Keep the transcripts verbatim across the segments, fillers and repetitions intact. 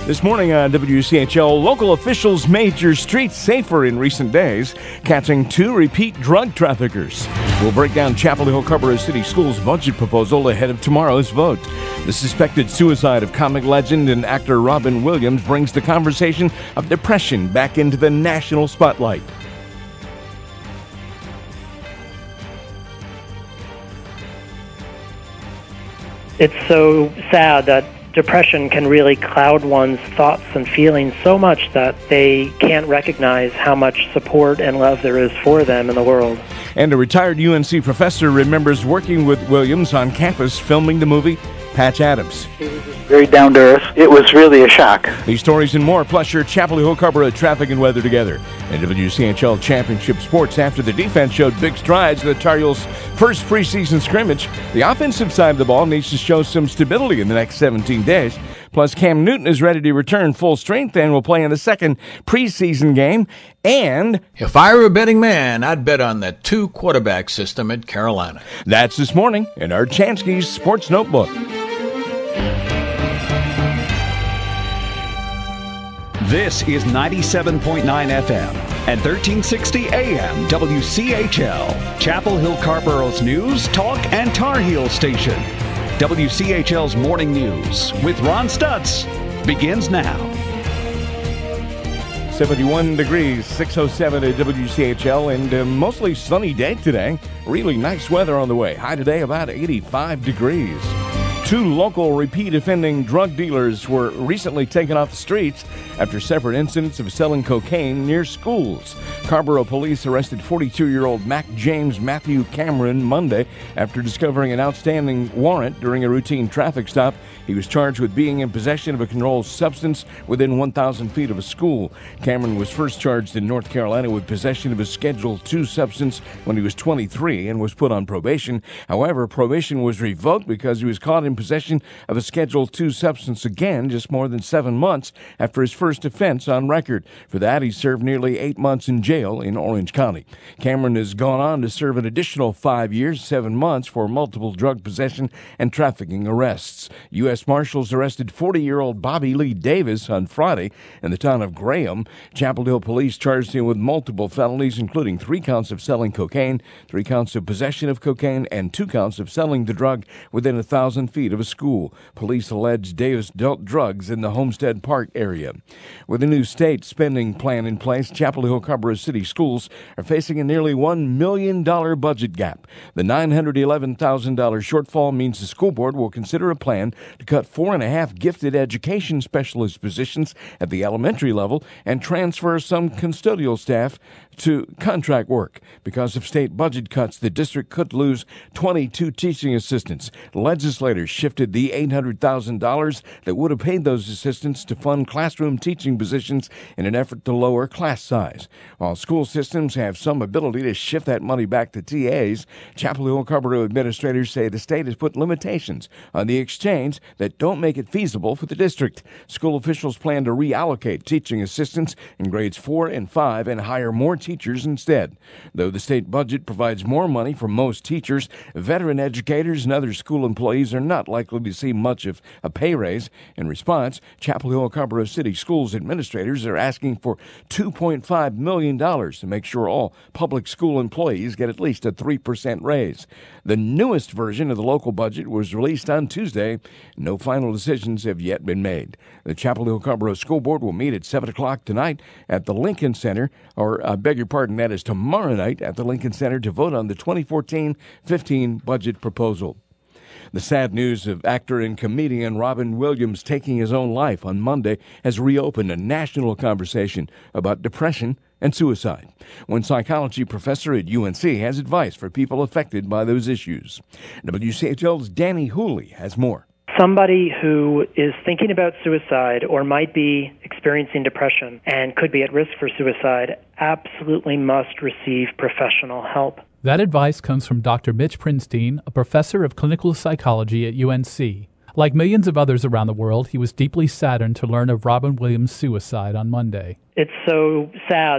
This morning on W C H L, local officials made your streets safer in recent days, catching two repeat drug traffickers. We'll break down Chapel Hill Carrboro City Schools' budget proposal ahead of tomorrow's vote. The suspected suicide of comic legend and actor Robin Williams brings the conversation of depression back into the national spotlight. It's so sad that depression can really cloud one's thoughts and feelings so much that they can't recognize how much support and love there is for them in the world. And a retired U N C professor remembers working with Williams on campus filming the movie Patch Adams. He was very down to earth. It was really a shock. These stories and more, plus your Chapel Hill Carrboro traffic and weather together. And W C H L Championship Sports after the defense showed big strides in the Tar Heels' first preseason scrimmage. The offensive side of the ball needs to show some stability in the next seventeen days. Plus, Cam Newton is ready to return full strength and will play in the second preseason game. And if I were a betting man, I'd bet on the two-quarterback system at Carolina. That's this morning in our Chansky's Sports Notebook. This is ninety-seven point nine F M and thirteen sixty A M W C H L, Chapel Hill Carrboro's news, talk, and Tar Heel station. W C H L's Morning News with Ron Stutz begins now. seventy-one degrees, six oh seven at W C H L, and a mostly sunny day today. Really nice weather on the way. High today about eighty-five degrees. Two local repeat offending drug dealers were recently taken off the streets after separate incidents of selling cocaine near schools. Carrboro police arrested forty-two-year-old Mac James Matthew Cameron Monday after discovering an outstanding warrant during a routine traffic stop. He was charged with being in possession of a controlled substance within one thousand feet of a school. Cameron was first charged in North Carolina with possession of a Schedule two substance when he was twenty-three and was put on probation. However, probation was revoked because he was caught in possession of a Schedule two substance again just more than seven months after his first offense on record. For that, he served nearly eight months in jail in Orange County. Cameron has gone on to serve an additional five years, seven months for multiple drug possession and trafficking arrests. U S Marshals arrested forty-year-old Bobby Lee Davis on Friday in the town of Graham. Chapel Hill police charged him with multiple felonies, including three counts of selling cocaine, three counts of possession of cocaine, and two counts of selling the drug within a thousand feet of a school. Police allege Davis dealt drugs in the Homestead Park area. With a new state spending plan in place, Chapel Hill Carrboro City Schools are facing a nearly one million dollars budget gap. The nine hundred eleven thousand dollars shortfall means the school board will consider a plan to cut four and a half gifted education specialist positions at the elementary level and transfer some custodial staff to contract work. Because of state budget cuts, the district could lose twenty-two teaching assistants. Legislators shifted the eight hundred thousand dollars that would have paid those assistants to fund classroom teaching positions in an effort to lower class size. While school systems have some ability to shift that money back to T As, Chapel Hill Carrboro administrators say the state has put limitations on the exchange that don't make it feasible for the district. School officials plan to reallocate teaching assistants in grades four and five and hire more teachers instead. Though the state budget provides more money for most teachers, veteran educators and other school employees are not likely to see much of a pay raise. In response, Chapel Hill Carrboro City Schools administrators are asking for two point five million dollars to make sure all public school employees get at least a three percent raise. The newest version of the local budget was released on Tuesday. No final decisions have yet been made. The Chapel Hill Carrboro School Board will meet at seven o'clock tonight at the Lincoln Center, or I beg your pardon, that is tomorrow night at the Lincoln Center to vote on the twenty fourteen fifteen budget proposal. The sad news of actor and comedian Robin Williams taking his own life on Monday has reopened a national conversation about depression and suicide. One psychology professor at U N C has advice for people affected by those issues. W C H L's Danny Hooley has more. Somebody who is thinking about suicide or might be experiencing depression and could be at risk for suicide absolutely must receive professional help. That advice comes from Doctor Mitch Prinstein, a professor of clinical psychology at U N C. Like millions of others around the world, he was deeply saddened to learn of Robin Williams' suicide on Monday. It's so sad that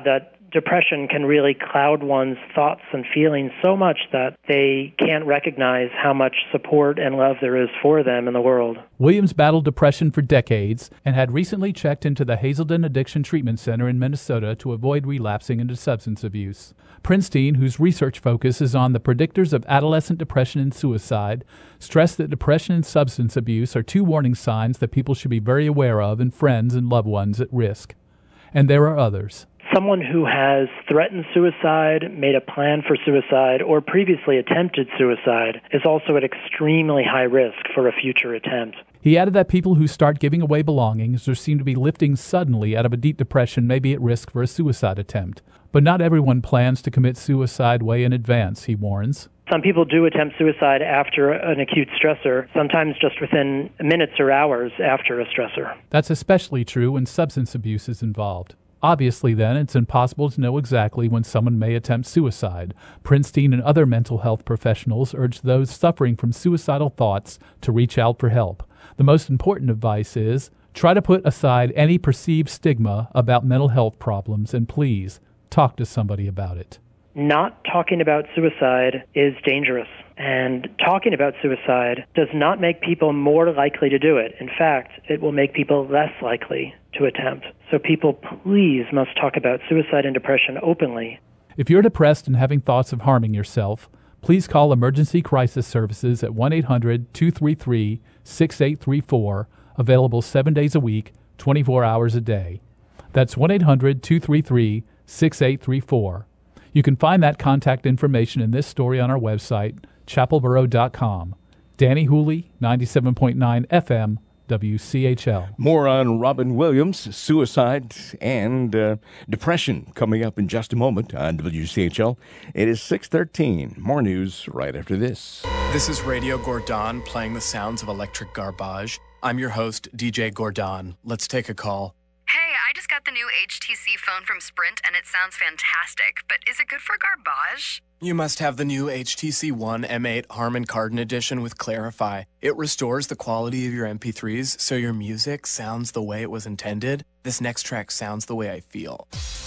depression can really cloud one's thoughts and feelings so much that they can't recognize how much support and love there is for them in the world. Williams battled depression for decades and had recently checked into the Hazelden Addiction Treatment Center in Minnesota to avoid relapsing into substance abuse. Prinstein, whose research focus is on the predictors of adolescent depression and suicide, stressed that depression and substance abuse are two warning signs that people should be very aware of in friends and loved ones at risk. And there are others. Someone who has threatened suicide, made a plan for suicide, or previously attempted suicide is also at extremely high risk for a future attempt. He added that people who start giving away belongings or seem to be lifting suddenly out of a deep depression may be at risk for a suicide attempt. But not everyone plans to commit suicide way in advance, he warns. Some people do attempt suicide after an acute stressor, sometimes just within minutes or hours after a stressor. That's especially true when substance abuse is involved. Obviously, then, it's impossible to know exactly when someone may attempt suicide. Prinstein and other mental health professionals urge those suffering from suicidal thoughts to reach out for help. The most important advice is, try to put aside any perceived stigma about mental health problems and please, talk to somebody about it. Not talking about suicide is dangerous, and talking about suicide does not make people more likely to do it. In fact, it will make people less likely to attempt. So people, please, must talk about suicide and depression openly. If you're depressed and having thoughts of harming yourself, please call Emergency Crisis Services at one eight hundred two three three six eight three four, available seven days a week, twenty-four hours a day. That's one eight hundred two three three six eight three four. You can find that contact information in this story on our website, chapel borough dot com. Danny Hooley, ninety-seven point nine F M, W C H L. More on Robin Williams, suicide, and uh, depression coming up in just a moment on W C H L. It is six thirteen. More news right after this. This is Radio Gordon playing the sounds of electric garbage. I'm your host, D J Gordon. Let's take a call. Hey, I just got the new H T C phone from Sprint, and it sounds fantastic. But is it good for garbage? You must have the new H T C One M eight Harman Kardon edition with Clarify. It restores the quality of your M P threes so your music sounds the way it was intended. This next track sounds the way I feel.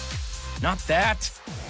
Not that.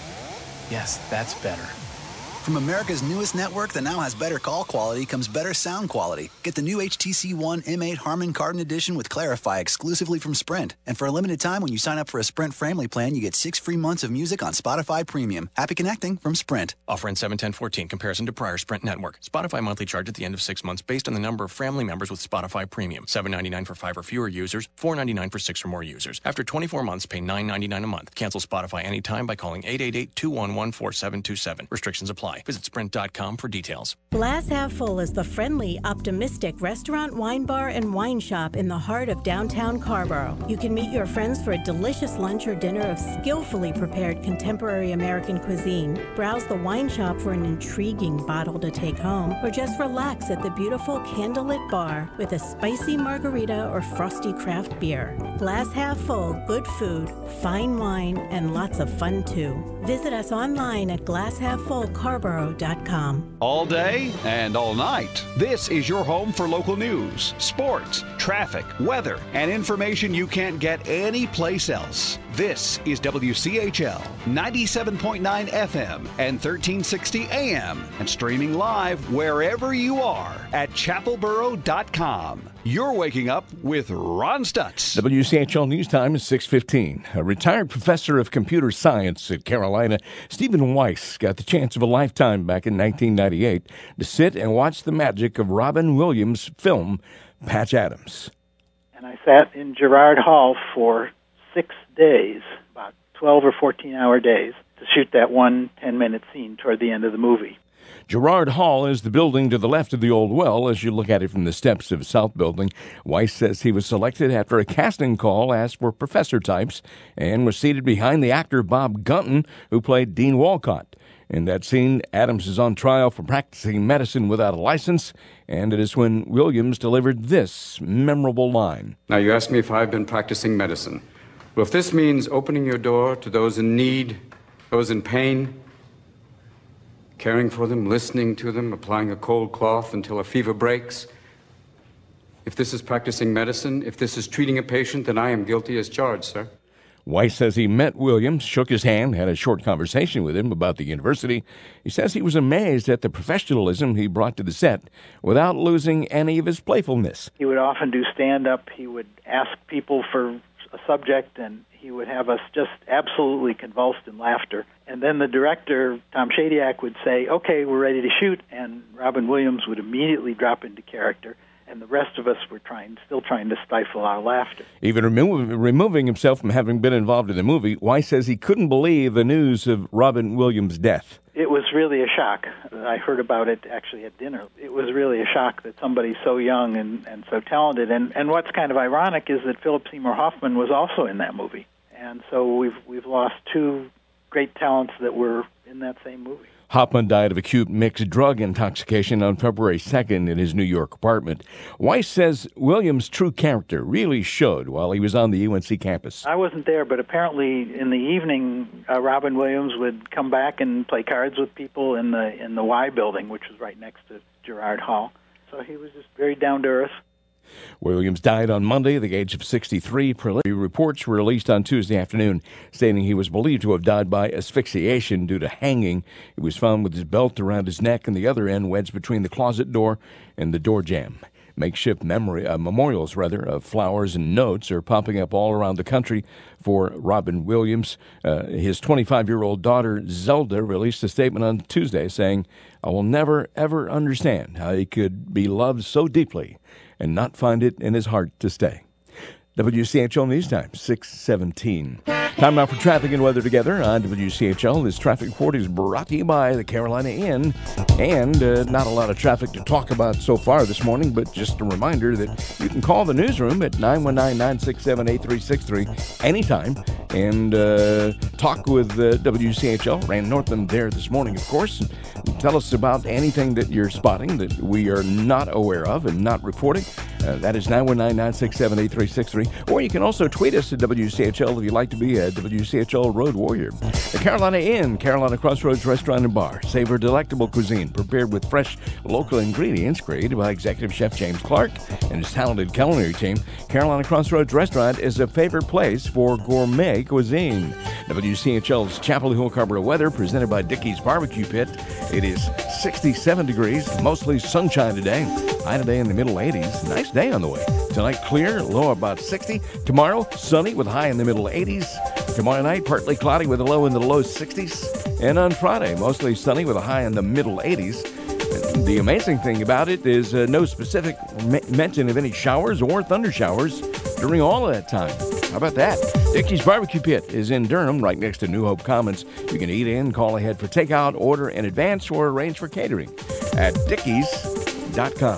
Yes, that's better. From America's newest network that now has better call quality comes better sound quality. Get the new H T C One M eight Harman Kardon edition with Clarify exclusively from Sprint. And for a limited time, when you sign up for a Sprint family plan, you get six free months of music on Spotify Premium. Happy connecting from Sprint. Offer in seven ten fourteen. Comparison to prior Sprint network. Spotify monthly charge at the end of six months based on the number of family members with Spotify Premium. seven ninety-nine for five or fewer users. four ninety-nine for six or more users. After twenty-four months, pay nine ninety-nine a month. Cancel Spotify anytime by calling eight eight eight, two one one, four seven two seven. Restrictions apply. Visit sprint dot com for details. Glass Half Full is the friendly, optimistic restaurant, wine bar, and wine shop in the heart of downtown Carrboro. You can meet your friends for a delicious lunch or dinner of skillfully prepared contemporary American cuisine. Browse the wine shop for an intriguing bottle to take home, or just relax at the beautiful candlelit bar with a spicy margarita or frosty craft beer. Glass Half Full, good food, fine wine, and lots of fun too. Visit us online at glass half full carborough dot com. All day and all night. This is your home for local news, sports, traffic, weather, and information you can't get anyplace else. This is W C H L ninety-seven point nine F M and thirteen sixty A M and streaming live wherever you are at chapel borough dot com. You're waking up with Ron Stutz. W C H L News Time is six fifteen. A retired professor of computer science at Carolina, Stephen Weiss, got the chance of a lifetime back in nineteen ninety-eight to sit and watch the magic of Robin Williams' film, Patch Adams. And I sat in Girard Hall for six days, about twelve or fourteen-hour days, to shoot that one ten-minute scene toward the end of the movie. Girard Hall is the building to the left of the old well as you look at it from the steps of South Building. Weiss says he was selected after a casting call asked for professor types and was seated behind the actor Bob Gunton, who played Dean Walcott. In that scene, Adams is on trial for practicing medicine without a license, and it is when Williams delivered this memorable line. Now, you ask me if I've been practicing medicine. Well, if this means opening your door to those in need, those in pain, caring for them, listening to them, applying a cold cloth until a fever breaks. If this is practicing medicine, if this is treating a patient, then I am guilty as charged, sir. Weiss says he met Williams, shook his hand, had a short conversation with him about the university. He says he was amazed at the professionalism he brought to the set without losing any of his playfulness. He would often do stand-up. He would ask people for a subject, and he would have us just absolutely convulsed in laughter. And then the director, Tom Shadyac, would say, okay, we're ready to shoot, and Robin Williams would immediately drop into character. And the rest of us were trying, still trying to stifle our laughter. Even remo- removing himself from having been involved in the movie, Weiss says he couldn't believe the news of Robin Williams' death. It was really a shock. I heard about it actually at dinner. It was really a shock that somebody so young and, and so talented. And, and what's kind of ironic is that Philip Seymour Hoffman was also in that movie. And so we've we've lost two great talents that were in that same movie. Hoffman died of acute mixed drug intoxication on February second in his New York apartment. Weiss says Williams' true character really showed while he was on the U N C campus. I wasn't there, but apparently in the evening, uh, Robin Williams would come back and play cards with people in the in the Y building, which was right next to Girard Hall. So he was just very down to earth. Williams died on Monday at the age of sixty-three. Preliminary reports were released on Tuesday afternoon, stating he was believed to have died by asphyxiation due to hanging. He was found with his belt around his neck and the other end wedged between the closet door and the door jamb. Makeshift memory, uh, memorials, rather, of flowers and notes are popping up all around the country for Robin Williams. Uh, his twenty-five-year-old daughter, Zelda, released a statement on Tuesday saying, I will never, ever understand how he could be loved so deeply and not find it in his heart to stay. W C H L News Time, six seventeen. Time now for traffic and weather together on W C H L. This traffic report is brought to you by the Carolina Inn. And uh, not a lot of traffic to talk about so far this morning, but just a reminder that you can call the newsroom at nine one nine, nine six seven, eight three six three anytime and uh, talk with uh, W C H L. Rand Northam there this morning, of course. And tell us about anything that you're spotting that we are not aware of and not reporting. Uh, that is nine one nine, nine six seven, eight three six three. Or you can also tweet us at W C H L if you'd like to be a W C H L Road Warrior. The Carolina Inn, Carolina Crossroads Restaurant and Bar. Savor delectable cuisine prepared with fresh local ingredients created by Executive Chef James Clark and his talented culinary team. Carolina Crossroads Restaurant is a favorite place for gourmet cuisine. W C H L's Chapel Hill Carver weather presented by Dickey's Barbecue Pit. It is sixty-seven degrees, mostly sunshine today. High today in the middle eighties. Nice day on the way. Tonight clear, low about sixty. Tomorrow sunny with a high in the middle eighties. Tomorrow night partly cloudy with a low in the low sixties. And on Friday mostly sunny with a high in the middle eighties. The amazing thing about it is uh, no specific me- mention of any showers or thunder showers during all of that time. How about that? Dickey's Barbecue Pit is in Durham, right next to New Hope Commons. You can eat in, call ahead for takeout, order in advance, or arrange for catering at dickeys dot com.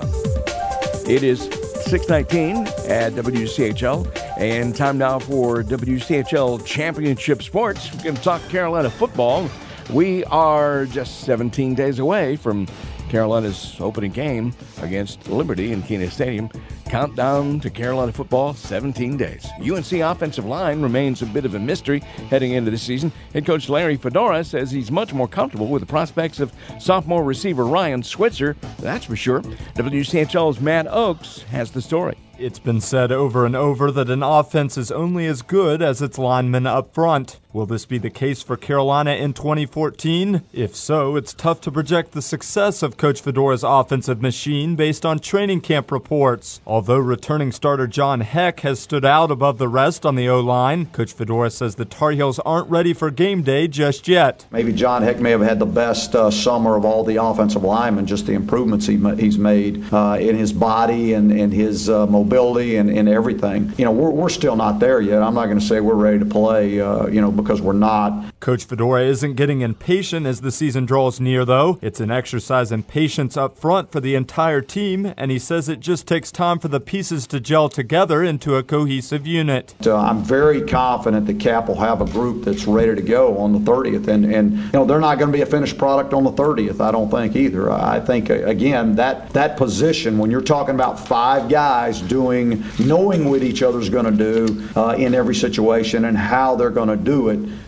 It is six nineteen at W C H L, and time now for W C H L Championship Sports. We're going to talk Carolina football. We are just seventeen days away from Carolina's opening game against Liberty in Keenan Stadium. Countdown to Carolina football, seventeen days. U N C offensive line remains a bit of a mystery heading into this season. Head coach Larry Fedora says he's much more comfortable with the prospects of sophomore receiver Ryan Switzer, that's for sure. W C H L's Matt Oakes has the story. It's been said over and over that an offense is only as good as its linemen up front. Will this be the case for Carolina in twenty fourteen? If so, it's tough to project the success of Coach Fedora's offensive machine based on training camp reports. Although returning starter John Heck has stood out above the rest on the O-line, Coach Fedora says the Tar Heels aren't ready for game day just yet. Maybe John Heck may have had the best uh, summer of all the offensive linemen, just the improvements he, he's made uh, in his body and, and his uh, mobility and, and everything. You know, we're, we're still not there yet. I'm not going to say we're ready to play, uh, you know, because we're not. Coach Fedora isn't getting impatient as the season draws near, though. It's an exercise in patience up front for the entire team, and he says it just takes time for the pieces to gel together into a cohesive unit. Uh, I'm very confident that Cap will have a group that's ready to go on the thirtieth, and, and you know, they're not going to be a finished product on the thirtieth, I don't think either. I think, again, that, that position, when you're talking about five guys doing, knowing what each other's going to do uh, in every situation and how they're going to do it,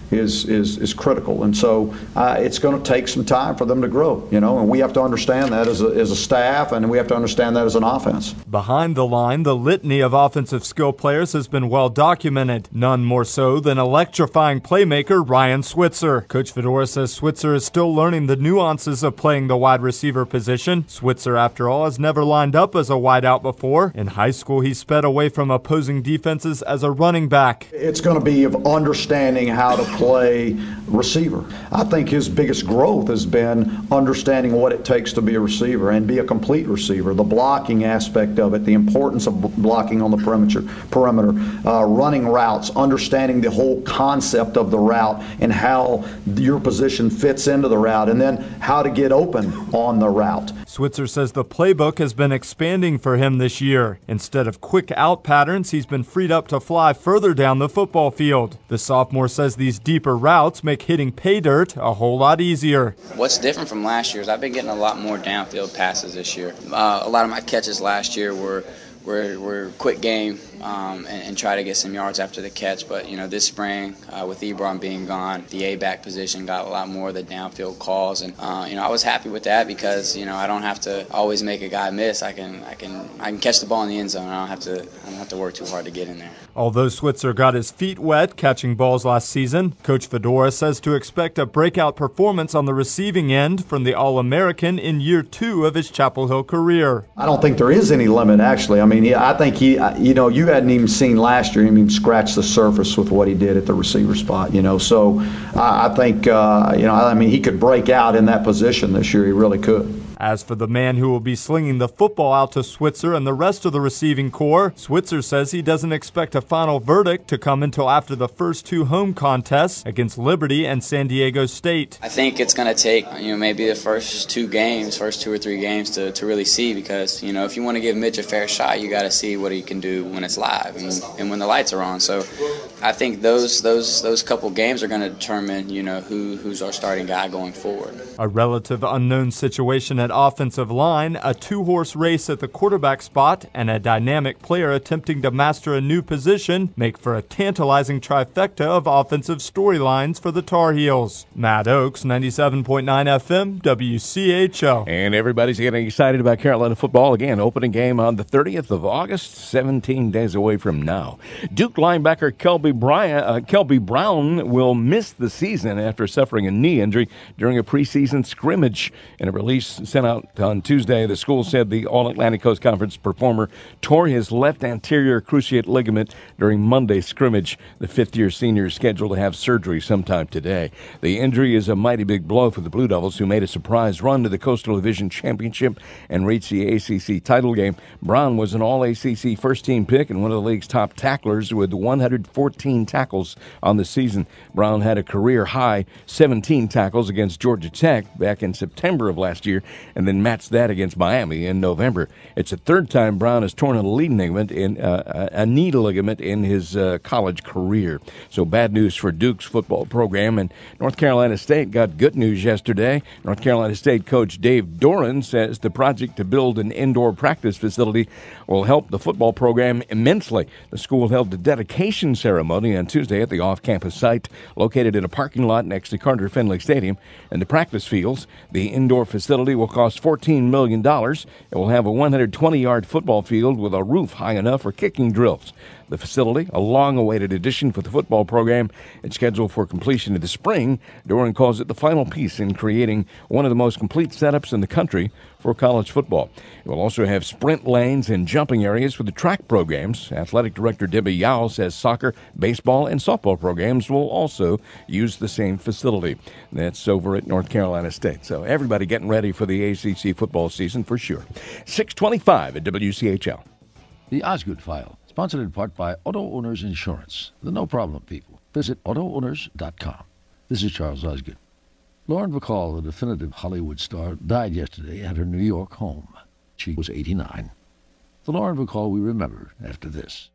is is is critical. And so uh, it's going to take some time for them to grow, you know, and we have to understand that as a, as a staff, and we have to understand that as an offense. Behind the line, the litany of offensive skill players has been well documented, none more so than electrifying playmaker Ryan Switzer. Coach Fedora says Switzer is still learning the nuances of playing the wide receiver position. Switzer, after all, has never lined up as a wideout before. In high school, he sped away from opposing defenses as a running back. It's going to be of understanding how to play receiver. I think his biggest growth has been understanding what it takes to be a receiver and be a complete receiver, the blocking aspect of it, the importance of blocking on the perimeter, perimeter, uh, running routes, understanding the whole concept of the route and how your position fits into the route, and then how to get open on the route. Switzer says the playbook has been expanding for him this year. Instead of quick out patterns, he's been freed up to fly further down the football field. The sophomore says these deeper routes make hitting pay dirt a whole lot easier. What's different from last year is I've been getting a lot more downfield passes this year. Uh, a lot of my catches last year were We're, we're quick game um, and, and try to get some yards after the catch. But, you know, this spring, uh, with Ebron being gone, the A-back position got a lot more of the downfield calls. And, uh, you know, I was happy with that because, you know, I don't have to always make a guy miss. I can I can, I can catch the ball in the end zone. I don't have to I don't have to work too hard to get in there. Although Switzer got his feet wet catching balls last season, Coach Fedora says to expect a breakout performance on the receiving end from the All-American in year two of his Chapel Hill career. I don't think there is any limit, actually. I mean, he, I think he, you know, you hadn't even seen last year him even scratch the surface with what he did at the receiver spot, you know. So I, I think, uh, you know, I mean, he could break out in that position this year. He really could. As for the man who will be slinging the football out to Switzer and the rest of the receiving corps, Switzer says he doesn't expect a final verdict to come until after the first two home contests against Liberty and San Diego State. I think it's going to take, you know, maybe the first two games, first two or three games to, to really see because, you know, if you want to give Mitch a fair shot, you got to see what he can do when it's live and, and when the lights are on. So I think those those those couple games are going to determine, you know, who who's our starting guy going forward. A relative unknown situation at offensive line, a two-horse race at the quarterback spot, and a dynamic player attempting to master a new position make for a tantalizing trifecta of offensive storylines for the Tar Heels. Matt Oakes, ninety-seven point nine F M, W C H L. And everybody's getting excited about Carolina football. Again, opening game on the thirtieth of August, seventeen days away from now. Duke linebacker Kelby, Bryant, uh, Kelby Brown will miss the season after suffering a knee injury during a preseason scrimmage. In a release sent out on Tuesday, the school said the All-Atlantic Coast Conference performer tore his left anterior cruciate ligament during Monday's scrimmage. The fifth-year senior is scheduled to have surgery sometime today. The injury is a mighty big blow for the Blue Devils, who made a surprise run to the Coastal Division Championship and reached the A C C title game. Brown was an All-A C C first-team pick and one of the league's top tacklers with one hundred fourteen tackles on the season. Brown had a career-high seventeen tackles against Georgia Tech back in September of last year, and then matched that against Miami in November. It's the third time Brown has torn a knee ligament in uh, a knee ligament in his uh, college career. So bad news for Duke's football program. And North Carolina State got good news yesterday. North Carolina State coach Dave Doran says the project to build an indoor practice facility will help the football program immensely. The school held a dedication ceremony on Tuesday at the off-campus site located in a parking lot next to Carter Finley Stadium and the practice fields. The indoor facility will cost fourteen million dollars. It will have a one hundred twenty yard football field with a roof high enough for kicking drills. The facility, a long-awaited addition for the football program, is scheduled for completion in the spring. Doran calls it the final piece in creating one of the most complete setups in the country for college football. It will also have sprint lanes and jumping areas for the track programs. Athletic Director Debbie Yao says soccer, baseball, and softball programs will also use the same facility. That's over at North Carolina State. So everybody getting ready for the A C C football season for sure. six twenty-five at W C H L. The Osgood File, sponsored in part by Auto Owners Insurance, the no-problem people. Visit auto owners dot com. This is Charles Osgood. Lauren Bacall, the definitive Hollywood star, died yesterday at her New York home. She was eighty-nine. The Lauren Bacall we remember after this.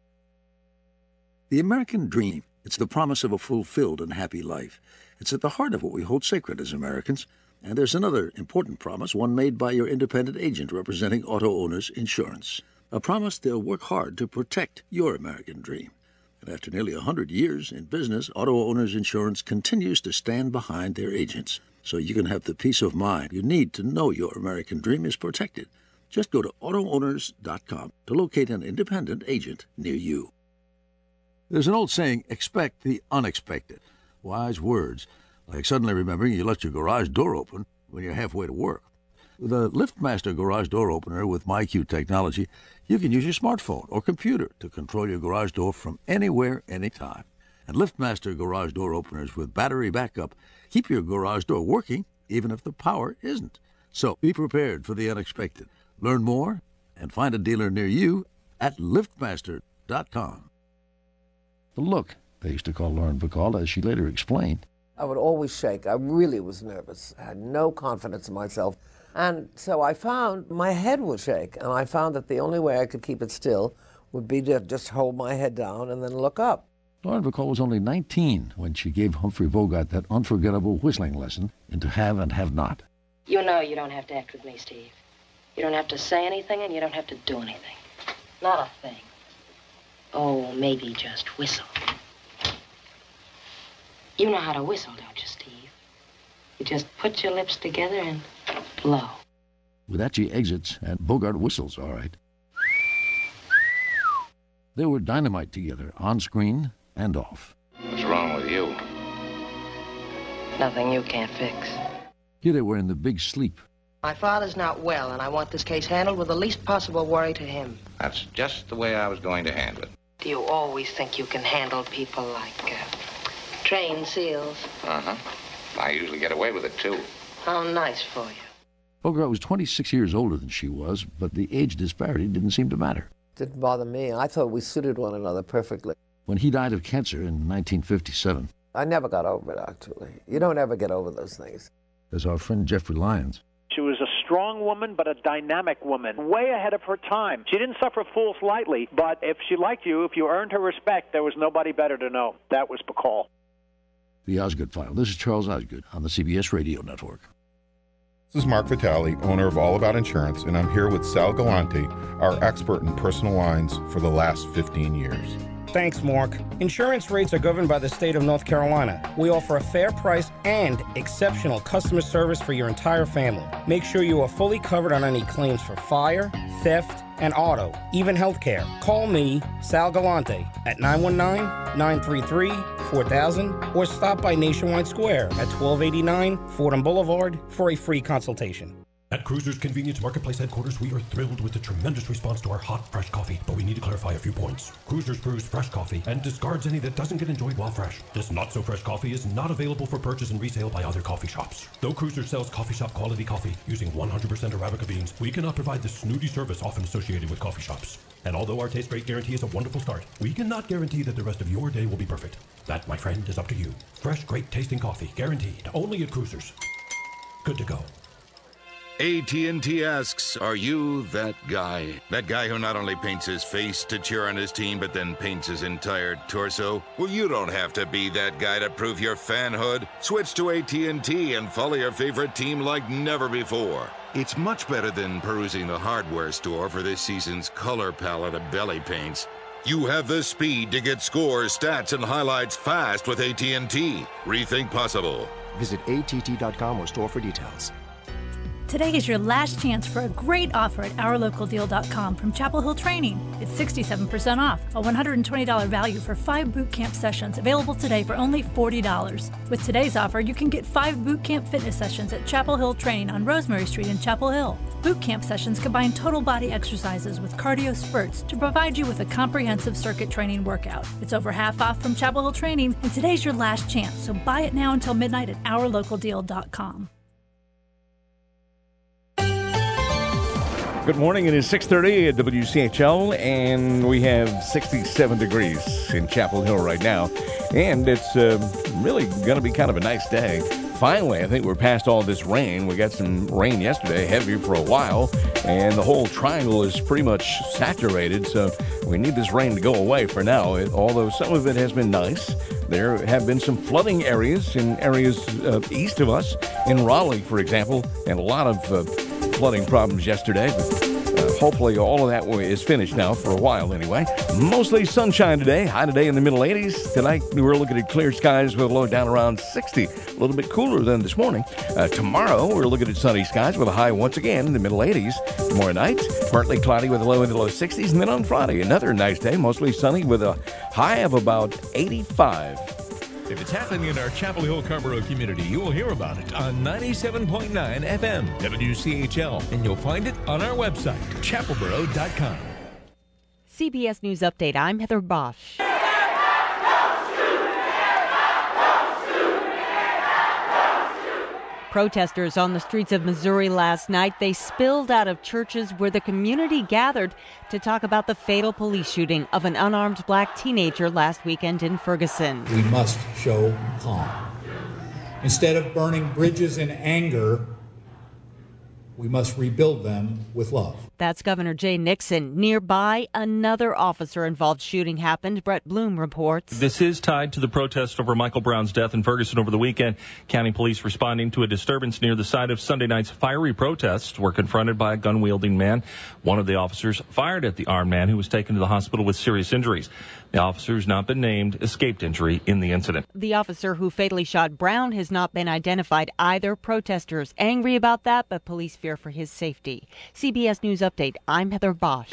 The American dream, it's the promise of a fulfilled and happy life. It's at the heart of what we hold sacred as Americans. And there's another important promise, one made by your independent agent representing Auto Owners Insurance. A promise they'll work hard to protect your American dream. And after nearly one hundred years in business, Auto Owners Insurance continues to stand behind their agents, so you can have the peace of mind you need to know your American dream is protected. Just go to auto owners dot com to locate an independent agent near you. There's an old saying, expect the unexpected. Wise words, like suddenly remembering you left your garage door open when you're halfway to work. With a LiftMaster garage door opener with MyQ technology, you can use your smartphone or computer to control your garage door from anywhere, anytime. And LiftMaster garage door openers with battery backup keep your garage door working even if the power isn't. So be prepared for the unexpected. Learn more and find a dealer near you at lift master dot com. The look, they used to call Lauren Bacall, as she later explained. I would always shake. I really was nervous. I had no confidence in myself. And so I found my head would shake, and I found that the only way I could keep it still would be to just hold my head down and then look up. Lauren Bacall was only nineteen when she gave Humphrey Bogart that unforgettable whistling lesson into Have and Have Not. You know you don't have to act with me, Steve. You don't have to say anything, and you don't have to do anything. Not a thing. Oh, maybe just whistle. You know how to whistle, don't you, Steve? You just put your lips together and blow. With that, she exits, and Bogart whistles, all right. They were dynamite together, on screen and off. What's wrong with you? Nothing you can't fix. Here they were in The Big Sleep. My father's not well, and I want this case handled with the least possible worry to him. That's just the way I was going to handle it. Do you always think you can handle people like uh, trained seals? Uh-huh. I usually get away with it, too. How nice for you. Bogart was twenty-six years older than she was, but the age disparity didn't seem to matter. Didn't bother me. I thought we suited one another perfectly. When he died of cancer in nineteen fifty-seven. I never got over it, actually. You don't ever get over those things. There's our friend Jeffrey Lyons. She was a strong woman, but a dynamic woman, way ahead of her time. She didn't suffer fools lightly, but if she liked you, if you earned her respect, there was nobody better to know. That was Bacall. The Osgood File. This is Charles Osgood on the C B S Radio Network. This is Mark Vitale, owner of All About Insurance, and I'm here with Sal Galante, our expert in personal lines for the last fifteen years. Thanks, Mark. Insurance rates are governed by the state of North Carolina. We offer a fair price and exceptional customer service for your entire family. Make sure you are fully covered on any claims for fire, theft, and auto, even health care. Call me, Sal Galante, at nine one nine, nine three three, four thousand or stop by Nationwide Square at twelve eighty-nine Fordham Boulevard for a free consultation. At Cruiser's Convenience Marketplace headquarters, we are thrilled with the tremendous response to our hot, fresh coffee, but we need to clarify a few points. Cruiser's brews fresh coffee and discards any that doesn't get enjoyed while fresh. This not-so-fresh coffee is not available for purchase and resale by other coffee shops. Though Cruiser sells coffee shop quality coffee using one hundred percent Arabica beans, we cannot provide the snooty service often associated with coffee shops. And although our Taste Great guarantee is a wonderful start, we cannot guarantee that the rest of your day will be perfect. That, my friend, is up to you. Fresh, great tasting coffee, guaranteed, only at Cruiser's. Good to go. A T and T asks, are you that guy? That guy who not only paints his face to cheer on his team, but then paints his entire torso? Well, you don't have to be that guy to prove your fanhood. Switch to A T and T and follow your favorite team like never before. It's much better than perusing the hardware store for this season's color palette of belly paints. You have the speed to get scores, stats, and highlights fast with A T and T. Rethink possible. Visit A T T dot com or store for details. Today is your last chance for a great offer at our local deal dot com from Chapel Hill Training. It's sixty-seven percent off, a one hundred twenty dollars value for five boot camp sessions available today for only forty dollars. With today's offer, you can get five boot camp fitness sessions at Chapel Hill Training on Rosemary Street in Chapel Hill. Boot camp sessions combine total body exercises with cardio spurts to provide you with a comprehensive circuit training workout. It's over half off from Chapel Hill Training, and today's your last chance, so buy it now until midnight at our local deal dot com. Good morning. It is six thirty at W C H L, and we have sixty-seven degrees in Chapel Hill right now. And it's uh, really going to be kind of a nice day. Finally, I think we're past all this rain. We got some rain yesterday, heavy for a while, and the whole triangle is pretty much saturated, so we need this rain to go away for now. It, although some of it has been nice. There have been some flooding areas in areas uh, east of us, in Raleigh, for example, and a lot of uh, flooding problems yesterday, but uh, hopefully all of that is finished now for a while anyway. Mostly sunshine today. High today in the middle eighties. Tonight we're looking at clear skies with a low down around sixty. A little bit cooler than this morning. Uh, tomorrow we're looking at sunny skies with a high once again in the middle eighties. Tomorrow night, partly cloudy with a low in the low sixties. And then on Friday, another nice day, mostly sunny with a high of about eighty-five. If it's happening in our Chapel Hill Carrboro community, you will hear about it on ninety-seven point nine F M W C H L, and you'll find it on our website, chapel boro dot com. C B S News Update, I'm Heather Bosch. Protesters on the streets of Missouri last night, they spilled out of churches where the community gathered to talk about the fatal police shooting of an unarmed black teenager last weekend in Ferguson. We must show calm. Instead of burning bridges in anger, we must rebuild them with love. That's Governor Jay Nixon. Nearby, another officer-involved shooting happened. Brett Bloom reports. This is tied to the protest over Michael Brown's death in Ferguson over the weekend. County police responding to a disturbance near the site of Sunday night's fiery protests were confronted by a gun-wielding man. One of the officers fired at the armed man, who was taken to the hospital with serious injuries. The officer who's not been named escaped injury in the incident. The officer who fatally shot Brown has not been identified either. Protesters angry about that, but police fear for his safety. C B S News Update, I'm Heather Bosch.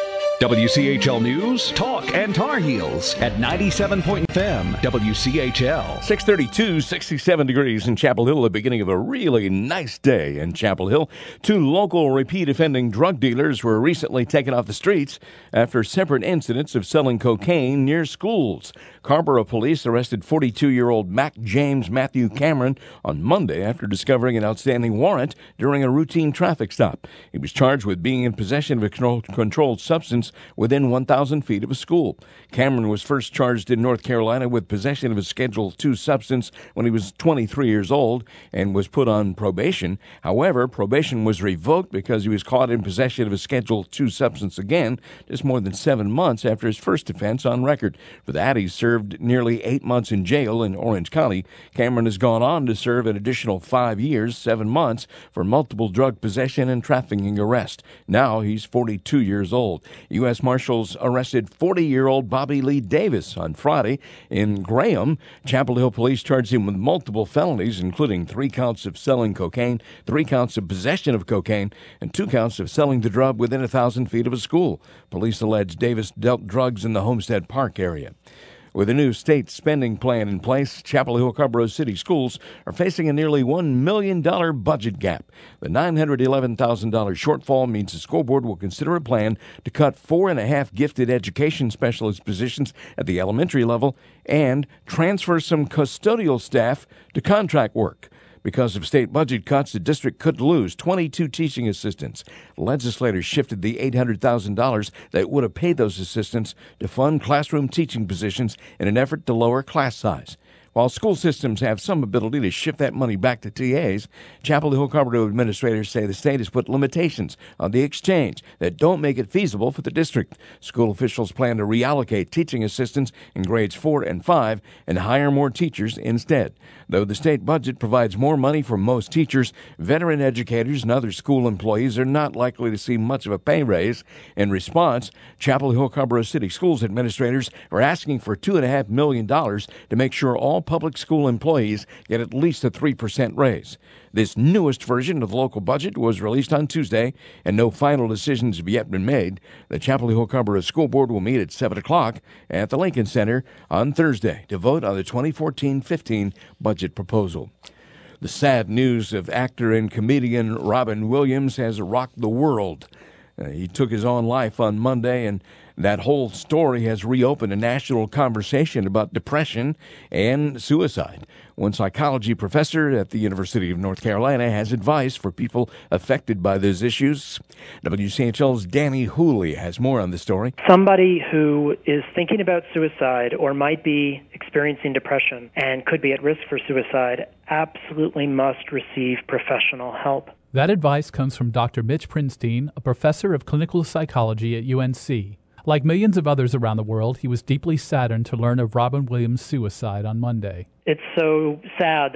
W C H L News, Talk, and Tar Heels at ninety-seven point F M, W C H L. six thirty-two, sixty-seven degrees in Chapel Hill, the beginning of a really nice day in Chapel Hill. Two local repeat offending drug dealers were recently taken off the streets after separate incidents of selling cocaine near schools. Carrboro police arrested forty-two-year-old Mac James Matthew Cameron on Monday after discovering an outstanding warrant during a routine traffic stop. He was charged with being in possession of a controlled substance within one thousand feet of a school. Cameron was first charged in North Carolina with possession of a Schedule two substance when he was twenty-three years old and was put on probation. However, probation was revoked because he was caught in possession of a Schedule two substance again just more than seven months after his first offense on record. For that, he served nearly eight months in jail in Orange County. Cameron has gone on to serve an additional five years, seven months for multiple drug possession and trafficking arrest. Now he's forty-two years old. U S Marshals arrested forty-year-old Bobby Lee Davis on Friday in Graham. Chapel Hill police charged him with multiple felonies, including three counts of selling cocaine, three counts of possession of cocaine, and two counts of selling the drug within a thousand feet of a school. Police allege Davis dealt drugs in the Homestead Park area. With a new state spending plan in place, Chapel Hill Carrboro City Schools are facing a nearly one million dollars budget gap. The nine hundred eleven thousand dollars shortfall means the school board will consider a plan to cut four and a half gifted education specialist positions at the elementary level and transfer some custodial staff to contract work. Because of state budget cuts, the district could lose twenty-two teaching assistants. Legislators shifted the eight hundred thousand dollars that would have paid those assistants to fund classroom teaching positions in an effort to lower class size. While school systems have some ability to shift that money back to T As, Chapel Hill Carrboro administrators say the state has put limitations on the exchange that don't make it feasible for the district. School officials plan to reallocate teaching assistants in grades four and five and hire more teachers instead. Though the state budget provides more money for most teachers, veteran educators and other school employees are not likely to see much of a pay raise. In response, Chapel Hill Carrboro City Schools administrators are asking for two point five million dollars to make sure all public school employees get at least a three percent raise. This newest version of the local budget was released on Tuesday, and no final decisions have yet been made. The Chapel Hill Carrboro School Board will meet at seven o'clock at the Lincoln Center on Thursday to vote on the twenty fourteen fifteen budget proposal. The sad news of actor and comedian Robin Williams has rocked the world. Uh, he took his own life on Monday, and that whole story has reopened a national conversation about depression and suicide. One psychology professor at the University of North Carolina has advice for people affected by those issues. W C H L's Danny Hooley has more on the story. Somebody who is thinking about suicide or might be experiencing depression and could be at risk for suicide absolutely must receive professional help. That advice comes from Doctor Mitch Prinstein, a professor of clinical psychology at U N C. Like millions of others around the world, he was deeply saddened to learn of Robin Williams' suicide on Monday. It's so sad that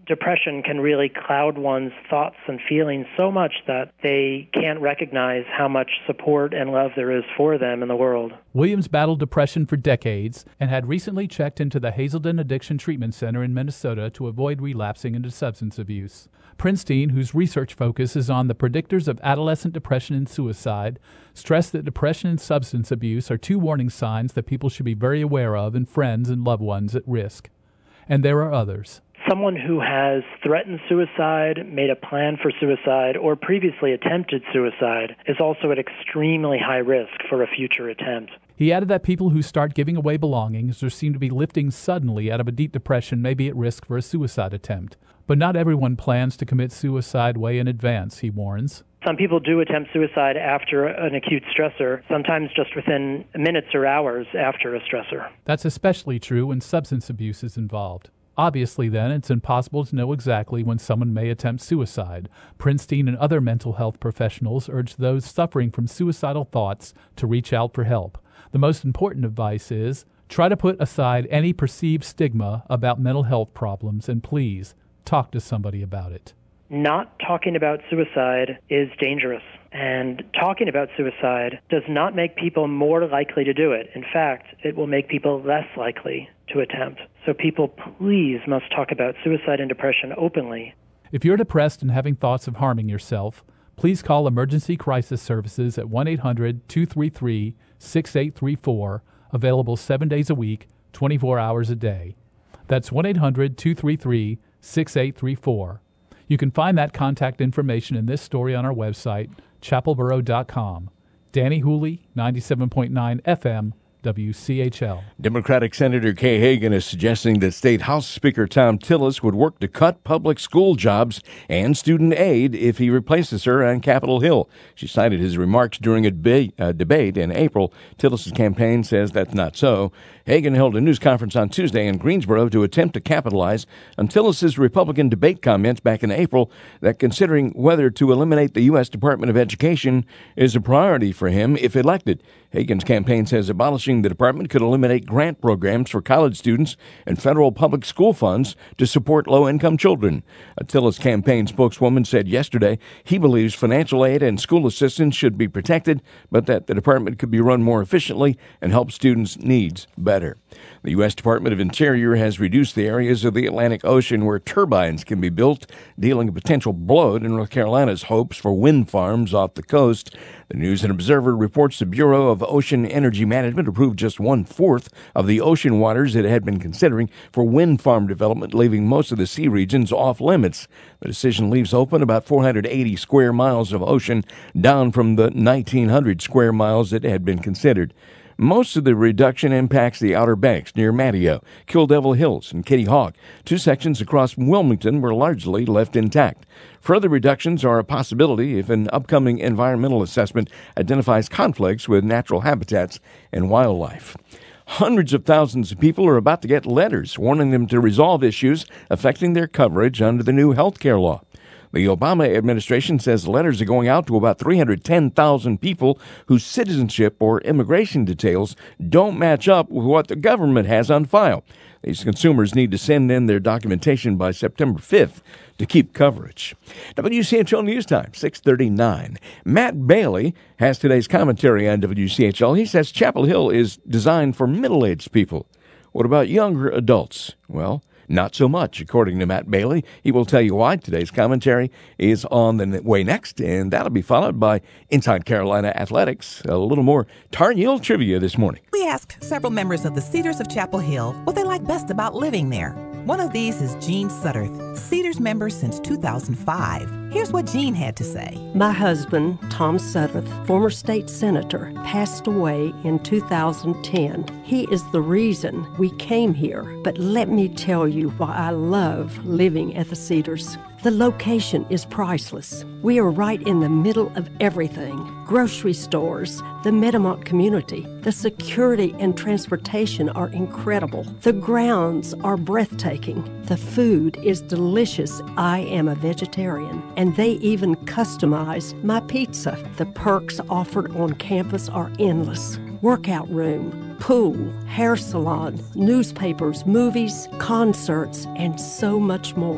depression can really cloud one's thoughts and feelings so much that they can't recognize how much support and love there is for them in the world. Williams battled depression for decades and had recently checked into the Hazelden Addiction Treatment Center in Minnesota to avoid relapsing into substance abuse. Prinstein, whose research focus is on the predictors of adolescent depression and suicide, stressed that depression and substance abuse are two warning signs that people should be very aware of in friends and loved ones at risk. And there are others. Someone who has threatened suicide, made a plan for suicide, or previously attempted suicide is also at extremely high risk for a future attempt. He added that people who start giving away belongings or seem to be lifting suddenly out of a deep depression may be at risk for a suicide attempt. But not everyone plans to commit suicide way in advance, he warns. Some people do attempt suicide after an acute stressor, sometimes just within minutes or hours after a stressor. That's especially true when substance abuse is involved. Obviously, then, it's impossible to know exactly when someone may attempt suicide. Prinstein and other mental health professionals urge those suffering from suicidal thoughts to reach out for help. The most important advice is, try to put aside any perceived stigma about mental health problems and please, talk to somebody about it. Not talking about suicide is dangerous, and talking about suicide does not make people more likely to do it. In fact, it will make people less likely to attempt. So people, please, must talk about suicide and depression openly. If you're depressed and having thoughts of harming yourself, please call Emergency Crisis Services at one eight hundred two three three six eight three four, available seven days a week, twenty-four hours a day. That's one eight hundred two three three six eight three four. You can find that contact information in this story on our website, chapel borough dot com. Danny Hooley, ninety-seven point nine F M, W C H L. Democratic Senator Kay Hagan is suggesting that State House Speaker Thom Tillis would work to cut public school jobs and student aid if he replaces her on Capitol Hill. She cited his remarks during a debate, uh, debate in April. Tillis' campaign says that's not so. Hagan held a news conference on Tuesday in Greensboro to attempt to capitalize on Tillis' Republican debate comments back in April that considering whether to eliminate the U S Department of Education is a priority for him if elected. Hagan's campaign says abolishing the department could eliminate grant programs for college students and federal public school funds to support low-income children. A Tillis campaign spokeswoman said yesterday he believes financial aid and school assistance should be protected, but that the department could be run more efficiently and help students' needs better. The U S Department of Interior has reduced the areas of the Atlantic Ocean where turbines can be built, dealing a potential blow to North Carolina's hopes for wind farms off the coast. The News and Observer reports the Bureau of Ocean Energy Management approved just one-fourth of the ocean waters it had been considering for wind farm development, leaving most of the sea regions off limits. The decision leaves open about four hundred eighty square miles of ocean, down from the nineteen hundred square miles that had been considered. Most of the reduction impacts the Outer Banks near Matteo, Kill Devil Hills, and Kitty Hawk. Two sections across Wilmington were largely left intact. Further reductions are a possibility if an upcoming environmental assessment identifies conflicts with natural habitats and wildlife. Hundreds of thousands of people are about to get letters warning them to resolve issues affecting their coverage under the new health care law. The Obama administration says letters are going out to about three hundred ten thousand people whose citizenship or immigration details don't match up with what the government has on file. These consumers need to send in their documentation by September fifth to keep coverage. W C H L News Time, six thirty-nine. Matt Bailey has today's commentary on W C H L. He says Chapel Hill is designed for middle-aged people. What about younger adults? Well, not so much, according to Matt Bailey. He will tell you why. Today's commentary is on the way next, and that'll be followed by Inside Carolina Athletics. A little more Tar Heel trivia this morning. We asked several members of the Cedars of Chapel Hill what they like best about living there. One of these is Gene Sutterth, Cedars member since two thousand five. Here's what Gene had to say. My husband, Tom Sutterth, former state senator, passed away in two thousand ten. He is the reason we came here. But let me tell you why I love living at the Cedars. The location is priceless. We are right in the middle of everything. Grocery stores, the Metamont community, the security and transportation are incredible. The grounds are breathtaking. The food is delicious. I am a vegetarian, and they even customize my pizza. The perks offered on campus are endless. Workout room, pool, hair salon, newspapers, movies, concerts, and so much more.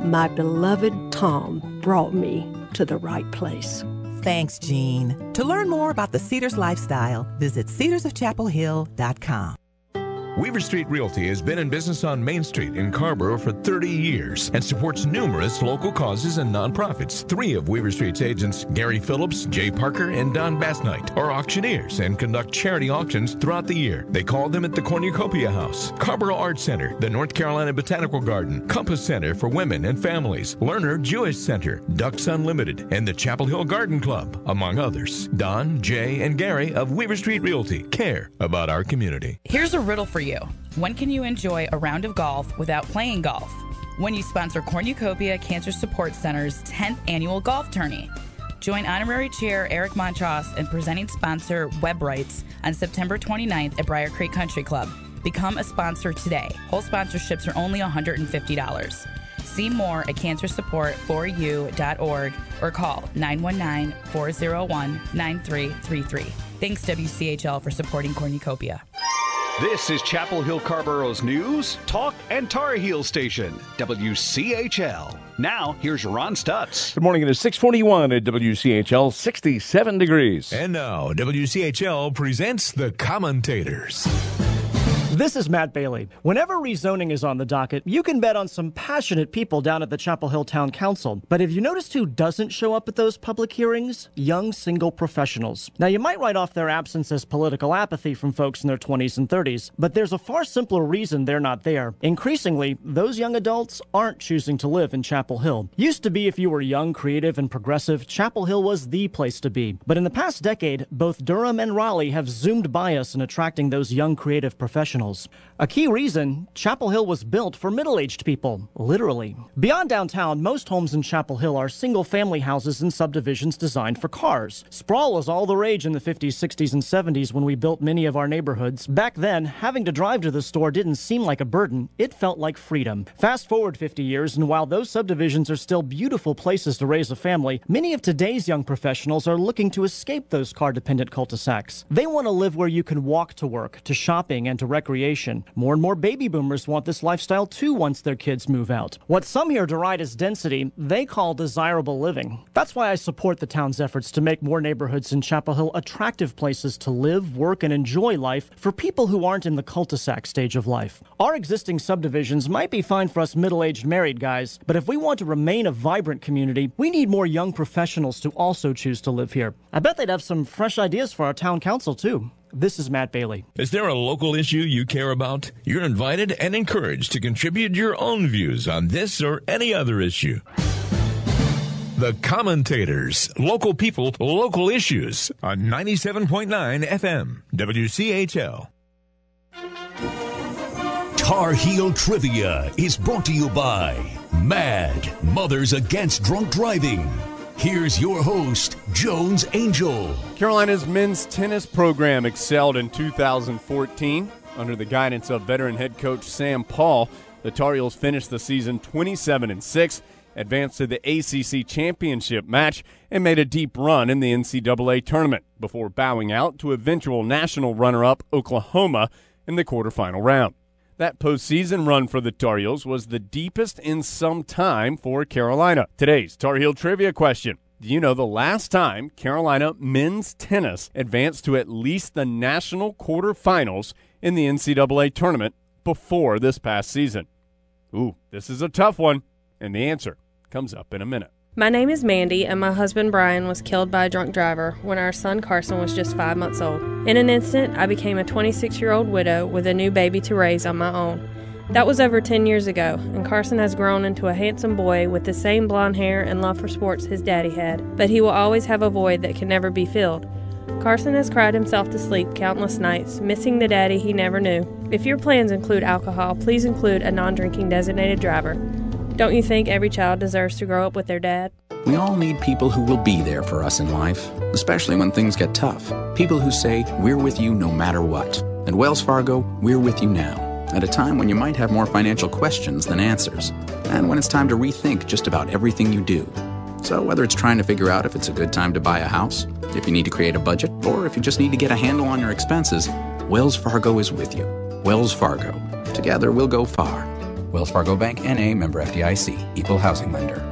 My beloved Tom brought me to the right place. Thanks, Jean. To learn more about the Cedars lifestyle, visit cedars of chapel hill dot com. Weaver Street Realty has been in business on Main Street in Carrboro for thirty years and supports numerous local causes and nonprofits. Three of Weaver Street's agents, Gary Phillips, Jay Parker, and Don Bassnight, are auctioneers and conduct charity auctions throughout the year. They call them at the Cornucopia House, Carrboro Art Center, the North Carolina Botanical Garden, Compass Center for Women and Families, Lerner Jewish Center, Ducks Unlimited, and the Chapel Hill Garden Club, among others. Don, Jay, and Gary of Weaver Street Realty care about our community. Here's a riddle for you. When can you enjoy a round of golf without playing golf? When you sponsor Cornucopia Cancer Support Center's tenth annual golf tourney. Join Honorary Chair Eric Montross and presenting sponsor Web Rights on September twenty-ninth at Briar Creek Country Club. Become a sponsor today. Whole sponsorships are only one hundred fifty dollars. See more at cancer support for you dot org or call nine one nine, four oh one, nine three three three. Thanks W C H L for supporting Cornucopia. This is Chapel Hill Carrboro's news, talk, and Tar Heel station, W C H L. Now, here's Ron Stutz. Good morning. It is six forty-one at W C H L, sixty-seven degrees. And now, W C H L presents the commentators. This is Matt Bailey. Whenever rezoning is on the docket, you can bet on some passionate people down at the Chapel Hill Town Council. But have you noticed who doesn't show up at those public hearings? Young single professionals. Now, you might write off their absence as political apathy from folks in their twenties and thirties, but there's a far simpler reason they're not there. Increasingly, those young adults aren't choosing to live in Chapel Hill. Used to be if you were young, creative, and progressive, Chapel Hill was the place to be. But in the past decade, both Durham and Raleigh have zoomed by us in attracting those young, creative professionals. A key reason, Chapel Hill was built for middle-aged people, literally. Beyond downtown, most homes in Chapel Hill are single-family houses in subdivisions designed for cars. Sprawl was all the rage in the fifties, sixties, and seventies when we built many of our neighborhoods. Back then, having to drive to the store didn't seem like a burden. It felt like freedom. Fast forward fifty years, and while those subdivisions are still beautiful places to raise a family, many of today's young professionals are looking to escape those car-dependent cul-de-sacs. They want to live where you can walk to work, to shopping, and to recreation. More and more baby boomers want this lifestyle too once their kids move out. What some here deride as density, they call desirable living. That's why I support the town's efforts to make more neighborhoods in Chapel Hill attractive places to live, work, and enjoy life for people who aren't in the cul-de-sac stage of life. Our existing subdivisions might be fine for us middle-aged married guys, but if we want to remain a vibrant community, we need more young professionals to also choose to live here. I bet they'd have some fresh ideas for our town council too. This is Matt Bailey. Is there a local issue you care about? You're invited and encouraged to contribute your own views on this or any other issue. The Commentators, local people, local issues on ninety-seven point nine F M, W C H L. Tar Heel Trivia is brought to you by MAD, Mothers Against Drunk Driving. Here's your host, Jones Angel. Carolina's men's tennis program excelled in two thousand fourteen. Under the guidance of veteran head coach Sam Paul, the Tar Heels finished the season twenty-seven and six, advanced to the A C C championship match, and made a deep run in the N C double A tournament before bowing out to eventual national runner-up Oklahoma in the quarterfinal round. That postseason run for the Tar Heels was the deepest in some time for Carolina. Today's Tar Heel trivia question. Do you know the last time Carolina men's tennis advanced to at least the national quarterfinals in the N C double A tournament before this past season? Ooh, this is a tough one, and the answer comes up in a minute. My name is Mandy, and my husband Brian was killed by a drunk driver when our son Carson was just five months old. In an instant, I became a twenty-six-year-old widow with a new baby to raise on my own. That was over ten years ago, and Carson has grown into a handsome boy with the same blonde hair and love for sports his daddy had, but he will always have a void that can never be filled. Carson has cried himself to sleep countless nights, missing the daddy he never knew. If your plans include alcohol, please include a non-drinking designated driver. Don't you think every child deserves to grow up with their dad? We all need people who will be there for us in life, especially when things get tough. People who say, we're with you no matter what. At Wells Fargo, we're with you now, at a time when you might have more financial questions than answers, and when it's time to rethink just about everything you do. So whether it's trying to figure out if it's a good time to buy a house, if you need to create a budget, or if you just need to get a handle on your expenses, Wells Fargo is with you. Wells Fargo. Together we'll go far. Wells Fargo Bank, N A, member F D I C, equal housing lender.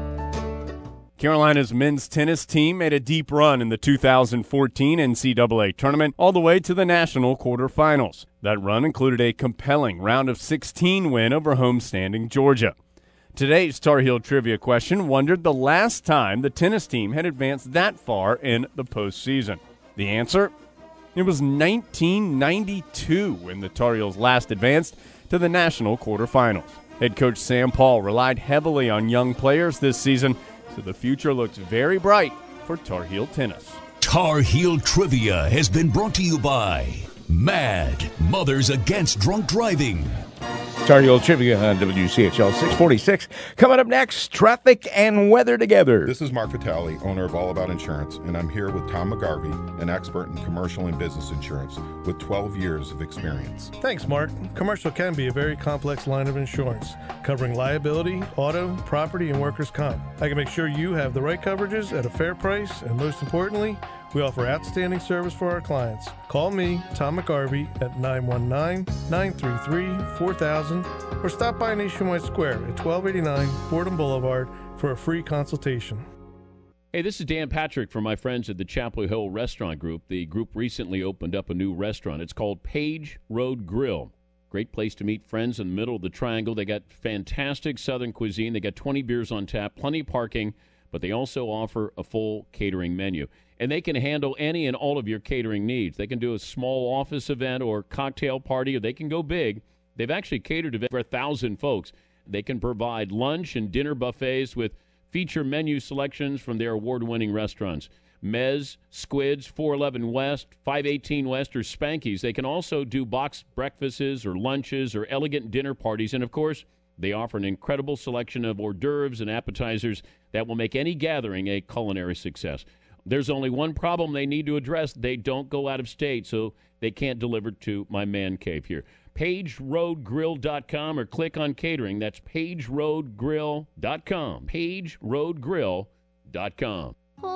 Carolina's men's tennis team made a deep run in the two thousand fourteen N C double A tournament all the way to the national quarterfinals. That run included a compelling round of sixteen win over homestanding Georgia. Today's Tar Heel trivia question wondered the last time the tennis team had advanced that far in the postseason. The answer? It was nineteen ninety-two when the Tar Heels last advanced to the national quarterfinals. Head coach Sam Paul relied heavily on young players this season, so the future looks very bright for Tar Heel tennis. Tar Heel Trivia has been brought to you by MAD, Mothers Against Drunk Driving. Tar Heel Trivia on W C H L six forty-six. Coming up next, traffic and weather together. This is Mark Vitale, owner of All About Insurance, and I'm here with Tom McGarvey, an expert in commercial and business insurance with twelve years of experience. Thanks, Mark. Commercial can be a very complex line of insurance, covering liability, auto, property, and workers' comp. I can make sure you have the right coverages at a fair price, and most importantly, we offer outstanding service for our clients. Call me, Tom McGarvey, at nine one nine, nine three three, four thousand or stop by Nationwide Square at twelve eighty-nine Fordham Boulevard for a free consultation. Hey, this is Dan Patrick from my friends at the Chapel Hill Restaurant Group. The group recently opened up a new restaurant. It's called Page Road Grill. Great place to meet friends in the middle of the triangle. They got fantastic southern cuisine. They got twenty beers on tap, plenty of parking, but they also offer a full catering menu. And they can handle any and all of your catering needs. They can do a small office event or cocktail party, or they can go big. They've actually catered to over a thousand folks. They can provide lunch and dinner buffets with feature menu selections from their award-winning restaurants. Mez, Squids, four eleven West, five eighteen West, or Spanky's. They can also do boxed breakfasts or lunches or elegant dinner parties. And, of course, they offer an incredible selection of hors d'oeuvres and appetizers that will make any gathering a culinary success. There's only one problem they need to address. They don't go out of state, so they can't deliver to my man cave here. page road grill dot com or click on catering. That's page road grill dot com. page road grill dot com.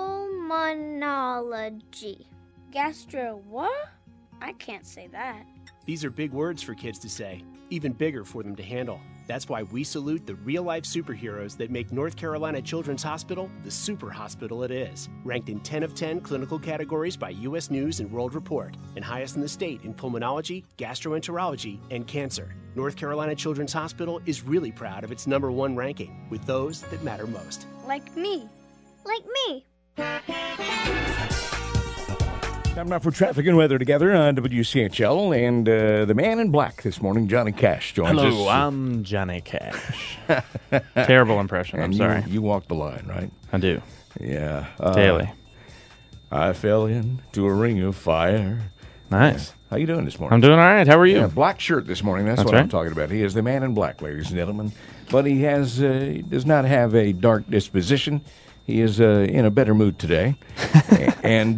Pulmonology. Gastro what? I can't say that. These are big words for kids to say, even bigger for them to handle. That's why we salute the real-life superheroes that make North Carolina Children's Hospital the super hospital it is. Ranked in ten of ten clinical categories by U S News and World Report, and highest in the state in pulmonology, gastroenterology, and cancer. North Carolina Children's Hospital is really proud of its number one ranking, with those that matter most. Like me. Like me. Time now for traffic and weather together on W C H L, and uh, the man in black this morning, Johnny Cash, joins us. Hello, I'm Johnny Cash. Terrible impression, I'm and sorry. You, you walk the line, right? I do. Yeah. Uh, Daily. I fell into a ring of fire. Nice. How you doing this morning? I'm doing all right. How are you? Yeah, black shirt this morning. That's, That's what right. I'm talking about. He is the man in black, ladies and gentlemen. But he has uh, he does not have a dark disposition. He is uh, in a better mood today. and...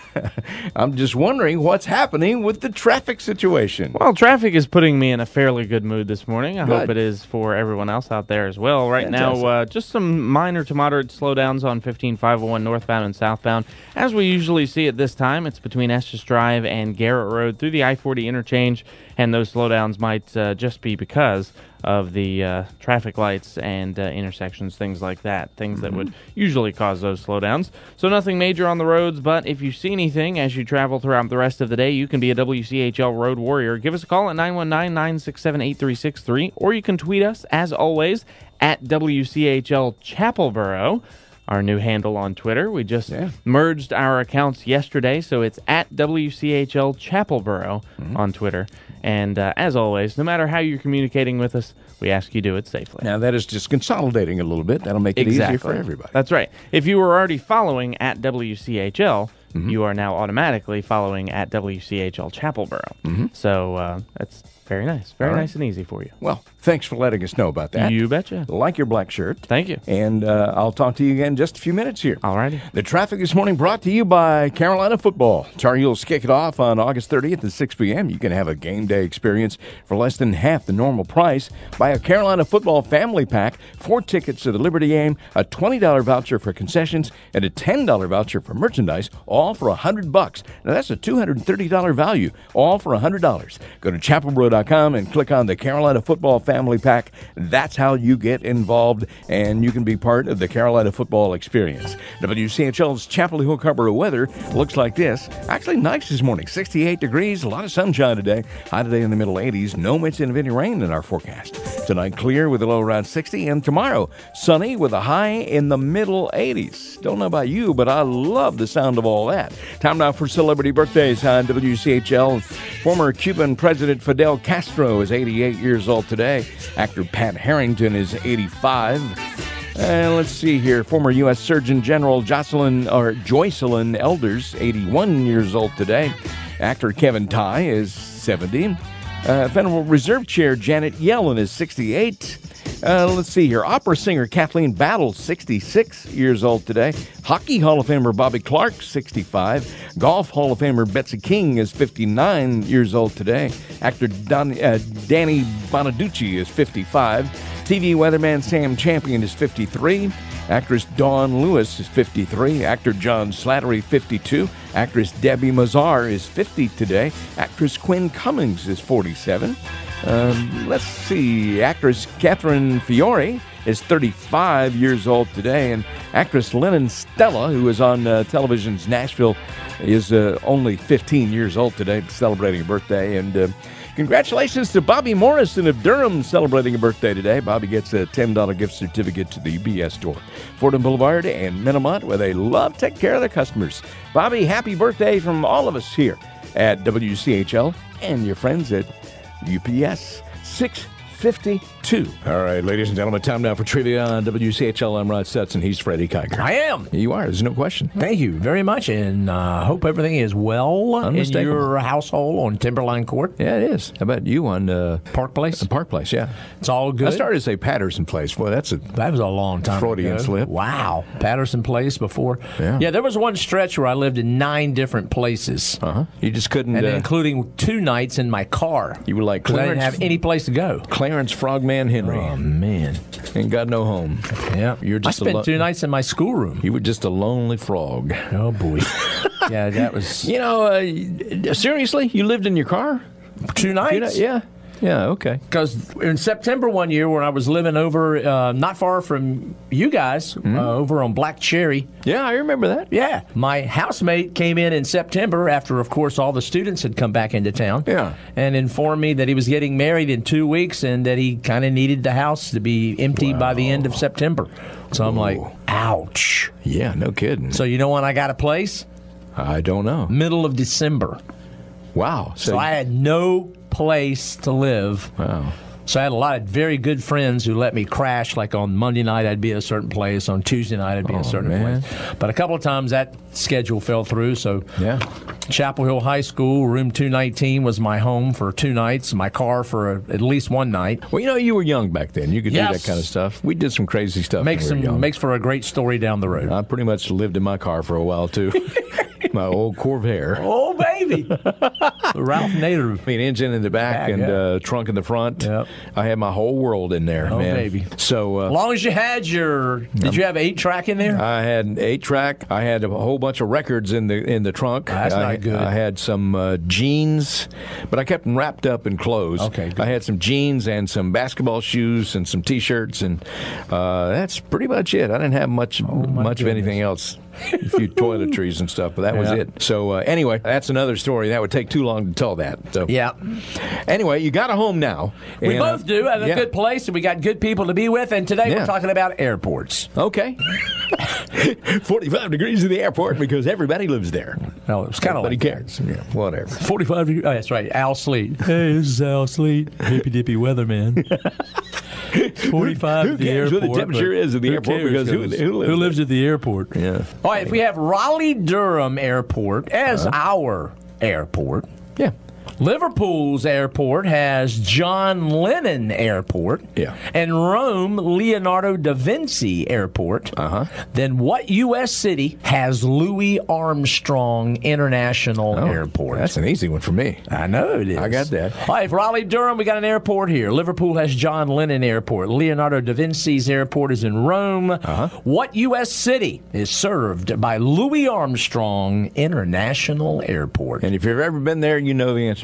I'm just wondering what's happening with the traffic situation. Well, traffic is putting me in a fairly good mood this morning. I Good. hope it is for everyone else out there as well. Right Fantastic. now, uh, just some minor to moderate slowdowns on fifteen five oh one northbound and southbound. As we usually see at this time, it's between Estes Drive and Garrett Road through the I forty interchange, and those slowdowns might uh, just be because of the uh, traffic lights and uh, intersections, things like that, things mm-hmm. that would usually cause those slowdowns. So nothing major on the roads, but if you see anything as you travel throughout the rest of the day, you can be a W C H L Road Warrior. Give us a call at nine one nine, nine six seven, eight three six three, or you can tweet us, as always, at W C H L Chapelboro, our new handle on Twitter. We just yeah. merged our accounts yesterday, so it's at W C H L Chapelboro mm-hmm. on Twitter. And uh, as always, no matter how you're communicating with us, we ask you do it safely. Now, that is just consolidating a little bit. That'll make it exactly. easier for everybody. That's right. If you were already following at W C H L, mm-hmm. you are now automatically following at W C H L Chapelboro. Mm-hmm. So uh, that's very nice. Very right. nice and easy for you. Well, thanks for letting us know about that. You betcha. Like your black shirt. Thank you. And uh, I'll talk to you again in just a few minutes here. All righty. The traffic this morning brought to you by Carolina Football. Tar Heels kick it off on August thirtieth at six p.m. You can have a game day experience for less than half the normal price. Buy a Carolina Football family pack, four tickets to the Liberty game, a twenty dollars voucher for concessions, and a ten dollars voucher for merchandise, all for one hundred bucks. Now, that's a two hundred thirty dollars value, all for one hundred dollars. Go to chapelboro dot com and click on the Carolina Football Family Pack. That's how you get involved, and you can be part of the Carolina football experience. W C H L's Chapel Hill Carrboro weather looks like this. Actually nice this morning, sixty-eight degrees, a lot of sunshine today. High today in the middle eighties, no mention of any rain in our forecast. Tonight clear with a low around sixty, and tomorrow sunny with a high in the middle eighties. Don't know about you, but I love the sound of all that. Time now for celebrity birthdays on W C H L. Former Cuban President Fidel Castro is eighty-eight years old today. Actor Pat Harrington is eighty-five. And let's see here. Former U S Surgeon General Jocelyn or Joycelyn Elders, eighty-one years old today. Actor Kevin Tighe is seventy. Uh, Federal Reserve Chair Janet Yellen is sixty-eight. Uh, let's see here. Opera singer Kathleen Battle, sixty-six years old today. Hockey Hall of Famer Bobby Clark, sixty-five. Golf Hall of Famer Betsy King is fifty-nine years old today. Actor Don, uh, Danny Bonaducci is fifty-five. T V weatherman Sam Champion is fifty-three. Actress Dawn Lewis is fifty-three. Actor John Slattery, fifty-two. Actress Debbie Mazar is fifty today. Actress Quinn Cummings is forty-seven. Um, let's see. Actress Catherine Fiore is thirty-five years old today. And actress Lennon Stella, who is on uh, television's Nashville, is uh, only fifteen years old today, celebrating a birthday. And uh, congratulations to Bobby Morrison of Durham, celebrating a birthday today. Bobby gets a ten dollars gift certificate to the U B S store, Fordham Boulevard and Minamont, where they love to take care of their customers. Bobby, happy birthday from all of us here at W C H L and your friends at U P S six fifty-two. All right, ladies and gentlemen, time now for trivia on W C H L. I'm Rod Stetson. He's Freddie Kiger. I am. You are. There's no question. Thank you very much, and uh, hope everything is well in your household on Timberline Court. Yeah, it is. How about you on uh, Park Place? Park Place, yeah. It's all good. I started to say Patterson Place. Boy, that's a that was a long time Freudian ago. slip. Wow, Patterson Place before. Yeah. yeah, there was one stretch where I lived in nine different places. Uh huh. You just couldn't, and uh, including two nights in my car. You were like Clarence. I Clarence. didn't have any place to go. Clarence Frogman Henry. Oh man, ain't got no home. Yeah, you're just. I spent a lo- two nights in my schoolroom. You were just a lonely frog. Oh boy. Yeah, that was. You know, uh, seriously, you lived in your car two nights? Yeah. Yeah, okay. Because in September one year, when I was living over uh, not far from you guys, mm-hmm. uh, over on Black Cherry. Yeah, I remember that. Yeah. My housemate came in in September after, of course, all the students had come back into town. Yeah. And informed me that he was getting married in two weeks and that he kind of needed the house to be empty wow. by the end of September. So I'm Ooh. like, ouch. Yeah, no kidding. So you know when I got a place? I don't know. Middle of December. Wow. So, so I had no place to live. Wow. So I had a lot of very good friends who let me crash. Like on Monday night, I'd be at a certain place. On Tuesday night, I'd be oh, at a certain man. place. But a couple of times that schedule fell through. So yeah. Chapel Hill High School, room two nineteen was my home for two nights. My car for a, at least one night. Well, you know, you were young back then. You could yes. do that kind of stuff. We did some crazy stuff. Makes when we were some young. makes for a great story down the road. I pretty much lived in my car for a while too. My old Corvair. Oh, baby. Ralph Nader. I mean, engine in the back, back and yeah. uh, trunk in the front. Yep. I had my whole world in there, oh, man. baby. So, uh, as long as you had your, did um, you have eight track in there? I had an eight track. I had a whole bunch of records in the in the trunk. That's I, not good. I had some uh, jeans, but I kept them wrapped up in clothes. Okay, good. I had some jeans and some basketball shoes and some T-shirts, and uh, that's pretty much it. I didn't have much oh, much goodness. of anything else. A few toiletries and stuff, but that yeah. was it. So uh, anyway, that's another story. That would take too long to tell that. So yeah. Anyway, you got a home now. We and, both uh, do. Have a yeah. good place, and we got good people to be with. And today yeah. we're talking about airports. Okay. forty-five degrees in the airport because everybody lives there. No, it's kind of like cares. Yeah, whatever. forty-five degrees. Oh, that's right. Al Sleet. Hey, this is Al Sleet, hippy dippy weatherman. forty-five who at the cares airport. what the temperature is at the airport because who, who, lives, who lives at the airport? Yeah. All right, if we have Raleigh-Durham Airport as uh-huh. our airport. Yeah. Liverpool's airport has John Lennon Airport. Yeah. And Rome, Leonardo da Vinci Airport. Uh-huh. Then what U S city has Louis Armstrong International oh, Airport? That's an easy one for me. I know it is. I got that. All right, Raleigh-Durham, we got an airport here. Liverpool has John Lennon Airport. Leonardo da Vinci's airport is in Rome. Uh-huh. What U S city is served by Louis Armstrong International Airport? And if you've ever been there, you know the answer to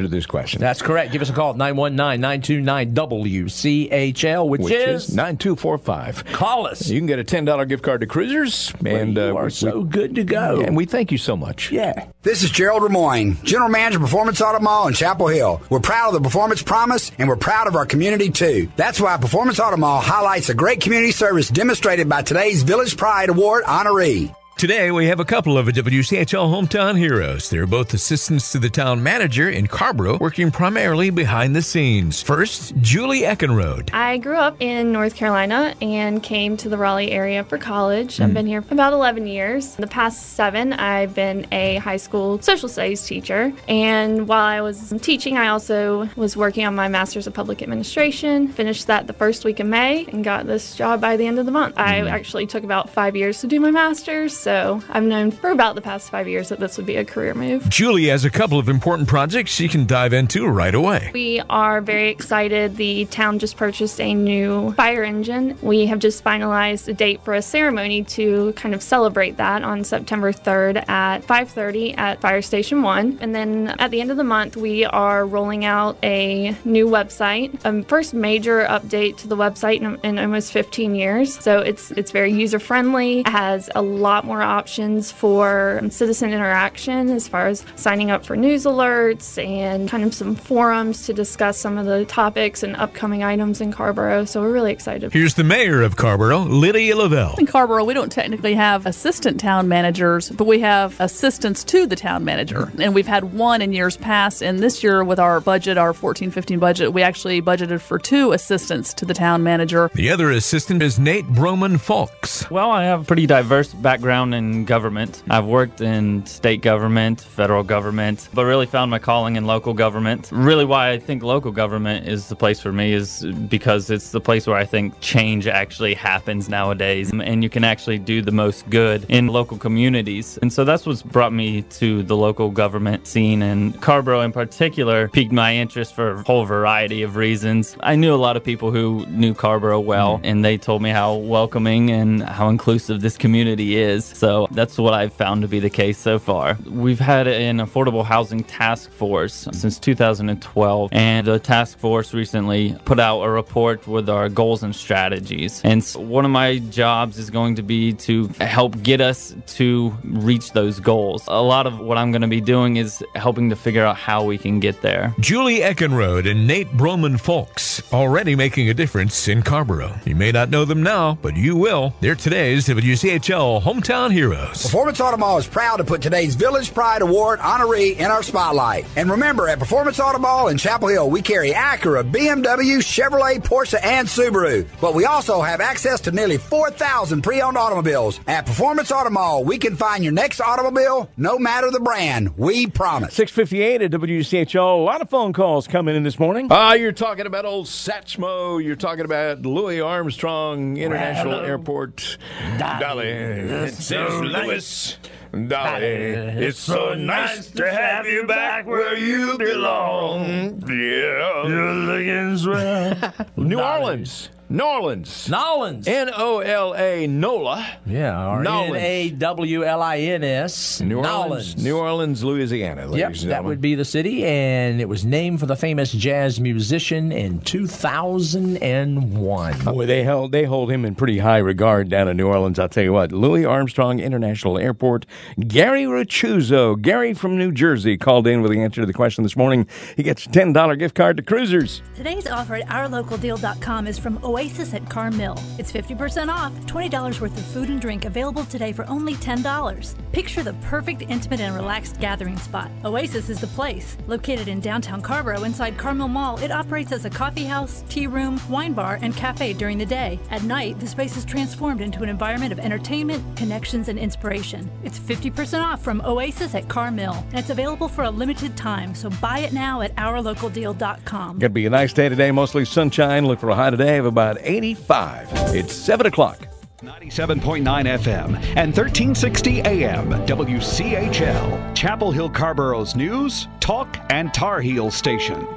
to this question. That's correct. Give us a call at nine one nine, nine two nine, W C H L, which, which is, is nine two four five. Call us. You can get a ten dollars gift card to Cruisers. And well, you uh, are we, so good to go. And we thank you so much. Yeah. This is Gerald Remoyne, General Manager of Performance Auto Mall in Chapel Hill. We're proud of the Performance Promise, and we're proud of our community, too. That's why Performance Auto Mall highlights the great community service demonstrated by today's Village Pride Award honoree. Today, we have a couple of W C H L hometown heroes. They're both assistants to the town manager in Carrboro, working primarily behind the scenes. First, Julie Eckenrode. I grew up in North Carolina and came to the Raleigh area for college. Mm. I've been here for about eleven years. The past seven, I've been a high school social studies teacher. And while I was teaching, I also was working on my Master's of Public Administration. Finished that the first week of May and got this job by the end of the month. Mm. I actually took about five years to do my Master's. So I've known for about the past five years that this would be a career move. Julie has a couple of important projects she can dive into right away. We are very excited. The town just purchased a new fire engine. We have just finalized a date for a ceremony to kind of celebrate that on September third at five thirty at Fire Station one. And then at the end of the month, we are rolling out a new website, a first major update to the website in, in almost fifteen years. So it's, it's very user-friendly, has a lot more options for citizen interaction as far as signing up for news alerts and kind of some forums to discuss some of the topics and upcoming items in Carrboro. So we're really excited. Here's the mayor of Carrboro, Lydia Lavelle. In Carrboro, we don't technically have assistant town managers, but we have assistants to the town manager. And we've had one in years past. And this year with our budget, our fourteen fifteen budget, we actually budgeted for two assistants to the town manager. The other assistant is Nate Broman Falks. Well, I have a pretty diverse background in government. I've worked in state government, federal government, but really found my calling in local government. Really why I think local government is the place for me is because it's the place where I think change actually happens nowadays, and you can actually do the most good in local communities. And so that's what's brought me to the local government scene, and Carrboro in particular piqued my interest for a whole variety of reasons. I knew a lot of people who knew Carrboro well, and they told me how welcoming and how inclusive this community is. So that's what I've found to be the case so far. We've had an affordable housing task force since two thousand twelve, and the task force recently put out a report with our goals and strategies. And so one of my jobs is going to be to help get us to reach those goals. A lot of what I'm going to be doing is helping to figure out how we can get there. Julie Eckenrode and Nate Broman Falks, already making a difference in Carrboro. You may not know them now, but you will. They're today's W C H L Hometown Heroes. Performance Auto Mall is proud to put today's Village Pride Award honoree in our spotlight. And remember, at Performance Auto Mall in Chapel Hill, we carry Acura, B M W, Chevrolet, Porsche, and Subaru. But we also have access to nearly four thousand pre-owned automobiles. At Performance Auto Mall, we can find your next automobile, no matter the brand. We promise. six fifty-eight at W C H L. A lot of phone calls coming in this morning. Ah, uh, you're talking about old Satchmo. You're talking about Louis Armstrong International well, Airport. Dolly. Dolly. It says Louis. Dolly, it's so nice to have you back where you belong. Yeah. You're looking swell. New Orleans. New Orleans. Nolans. N O L A, NOLA. Yeah, or N A W L I N S. New Orleans. New Orleans, Louisiana. Yep, that would be the city, and it was named for the famous jazz musician in two thousand one. Boy, they held they hold him in pretty high regard down in New Orleans. I'll tell you what, Louis Armstrong International Airport. Gary Ricciuzzo, Gary from New Jersey, called in with the answer to the question this morning. He gets a ten dollars gift card to Cruisers. Today's offer at our local deal dot com is from Oasis at Carr Mill. It's fifty percent off, twenty dollars worth of food and drink available today for only ten dollars. Picture the perfect intimate and relaxed gathering spot. Oasis is the place. Located in downtown Carrboro inside Carr Mill Mall, it operates as a coffee house, tea room, wine bar, and cafe during the day. At night, the space is transformed into an environment of entertainment, connections, and inspiration. It's fifty percent off from Oasis at Carr Mill, and it's available for a limited time, so buy it now at our local deal dot com. Gonna be a nice day today, mostly sunshine. Look for a high today of about eighty-five. It's seven o'clock. ninety-seven point nine F M and thirteen sixty A M W C H L, Chapel Hill Carrboro's news, talk, and Tar Heel station.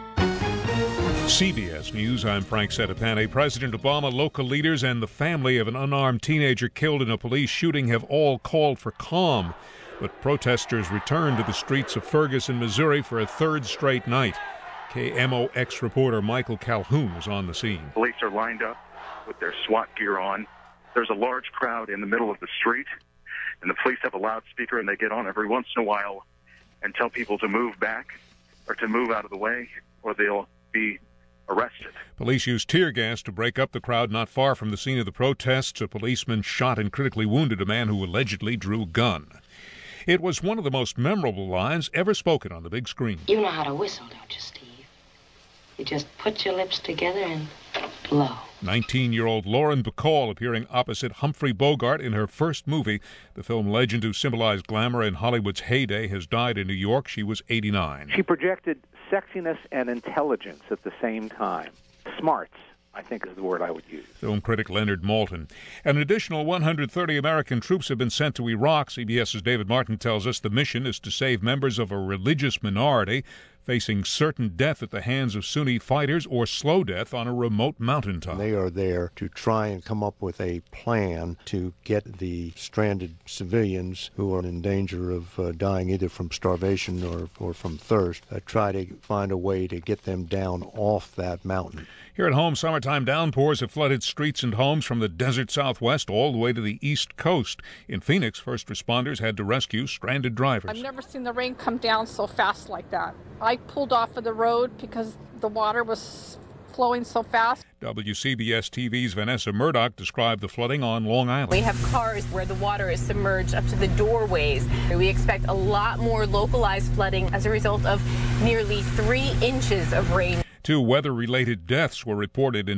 C B S News, I'm Frank Sedapane. President Obama, local leaders, and the family of an unarmed teenager killed in a police shooting have all called for calm. but protesters returned to the streets of Ferguson, Missouri for a third straight night. K M O X reporter Michael Calhoun was on the scene. Police are lined up with their SWAT gear on. There's a large crowd in the middle of the street, and the police have a loudspeaker, and they get on every once in a while and tell people to move back or to move out of the way, or they'll be arrested. Police used tear gas to break up the crowd not far from the scene of the protests. A policeman shot and critically wounded a man who allegedly drew a gun. It was one of the most memorable lines ever spoken on the big screen. You know how to whistle, don't you, Steve? You just put your lips together and blow. nineteen-year-old Lauren Bacall appearing opposite Humphrey Bogart in her first movie. The film legend who symbolized glamour in Hollywood's heyday has died in New York. She was eighty-nine. She projected sexiness and intelligence at the same time. Smarts, I think, is the word I would use. Film critic Leonard Maltin. An additional one hundred thirty American troops have been sent to Iraq. CBS's David Martin tells us the mission is to save members of a religious minority facing certain death at the hands of Sunni fighters or slow death on a remote mountaintop. They are there to try and come up with a plan to get the stranded civilians who are in danger of uh, dying either from starvation or, or from thirst, uh, try to find a way to get them down off that mountain. Here at home, summertime downpours have flooded streets and homes from the desert southwest all the way to the east coast. In Phoenix, first responders had to rescue stranded drivers. I've never seen the rain come down so fast like that. I pulled off of the road because the water was flowing so fast. W C B S T V's Vanessa Murdoch described the flooding on Long Island. We have cars where the water is submerged up to the doorways. We expect a lot more localized flooding as a result of nearly three inches of rain. Two weather-related deaths were reported in